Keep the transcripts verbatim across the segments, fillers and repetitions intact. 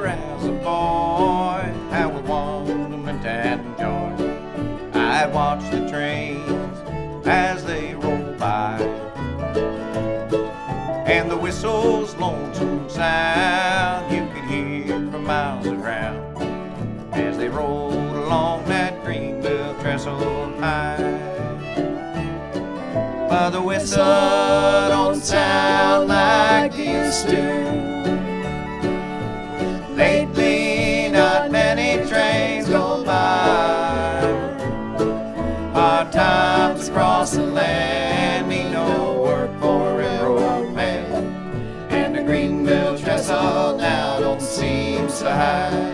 remember as a boy how with wonderment and joy I'd watch the trains as they rolled by, and the whistle's lonesome sound you could hear for miles around as they rolled along that Greenville trestle high. But the whistle don't sound like it used to. Lately, not many trains go by. Hard times across the land mean no work for a railroad man, and the Greenville trestle now don't seem so high.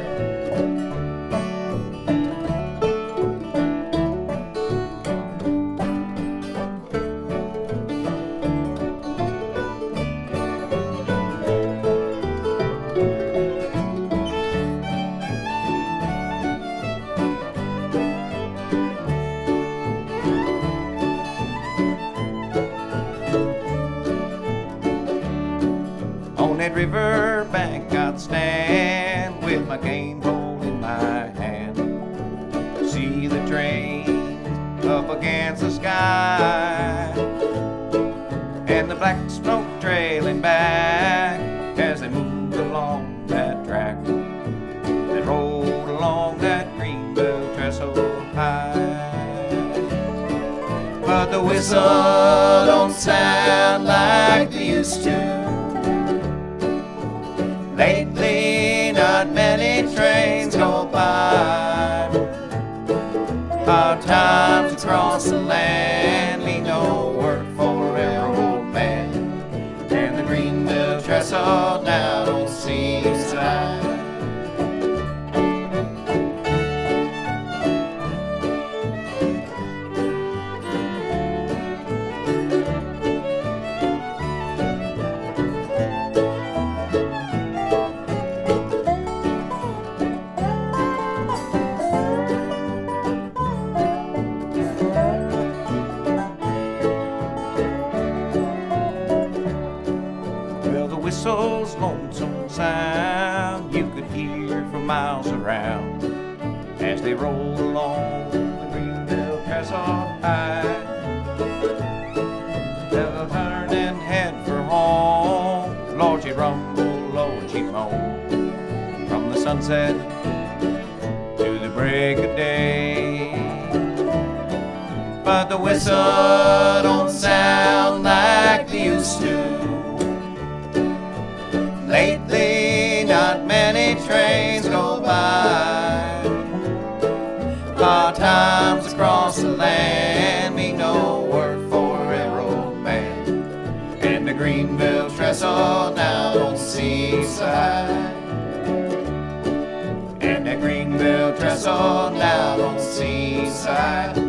On that river bank I'd stand with my cane pole in my hand, see the trains up against the sky, and the black smoke trailing back as they moved along that track that rolled along that Greenville trestle high. But the whistle don't sound like they used to. Lately, not many trains go by. Hard times across the land mean no work for a railroad man, and the Greenville trestle now don't seem so high. Whistle's lonesome sound you could hear for miles around as they roll along the Greenville trestle high. They'll turn and head for home. Lord, she rumble, Lord, she moan, from the sunset to the break of day. But the whistle don't sound like they used to. Lately, not many trains go by. Hard times across the land mean no work for a railroad man, and the Greenville trestle now don't seem so high. And the Greenville trestle now don't seem so high.